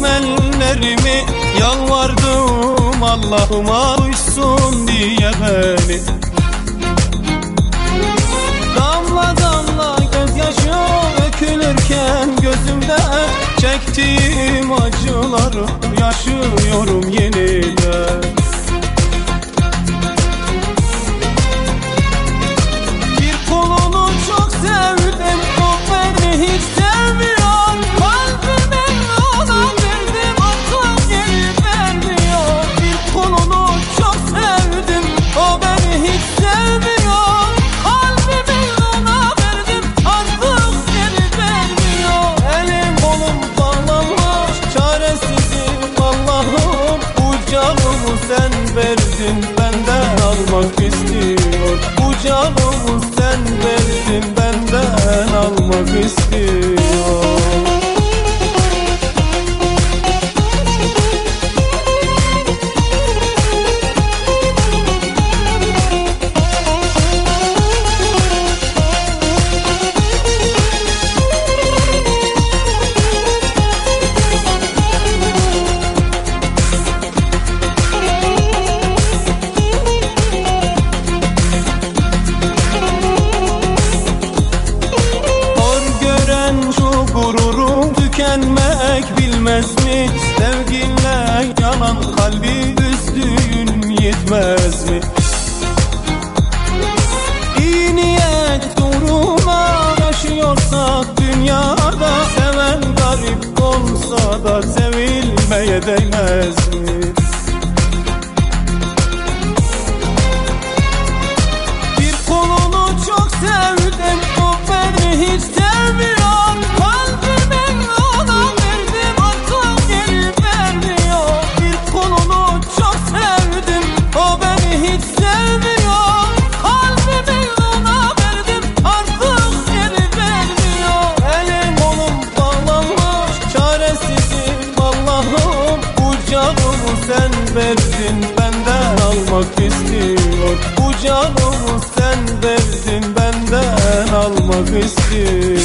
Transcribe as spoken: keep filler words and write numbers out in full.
açtım ellerimi, yalvardım Allah'ıma duysun diye beni. Damla damla gözyaşı dökülürken gözümde, çektiğim acıları yaşıyorum yeniden. Bir kolunu çok sevdim, o beni hiç sevmiyor. Kalbimi ona verdim, aklım geri vermiyor. Bir kolunu çok sevdim, o beni hiç sevmiyor. Kalbimi ona verdim, aklım geri vermiyor. Elim kolum bağlanmış, çaresizim Allah'ım. Bu canımı sen verdin, benden almak istiyor. Bu canımı sen verdin, benden almak istiyor. Gururum tükenmek bilmez mi? Sevginle yanan kalbi üzdüğün yetmez mi? İyi niyet uğruna yaşıyorsak dünyada, seven garip olsa da sevilmeye değmez mi? Bir kolunu çok sevdim, o beni hiç sevmiyor. Sen verdin, benden almak istiyor. Bu canımı sen verdin, benden almak istiyor.